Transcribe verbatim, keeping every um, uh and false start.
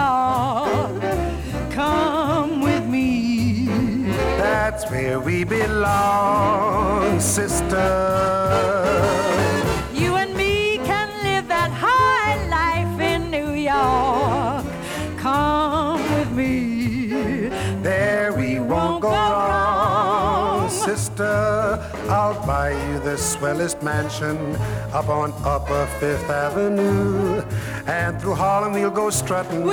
York. Come with me. That's where we belong, sister. You and me can live that high life in New York. Come with me. There we won't go wrong, sister. I'll buy you the swellest mansion up on Upper Fifth Avenue, and through Harlem we'll go strutting.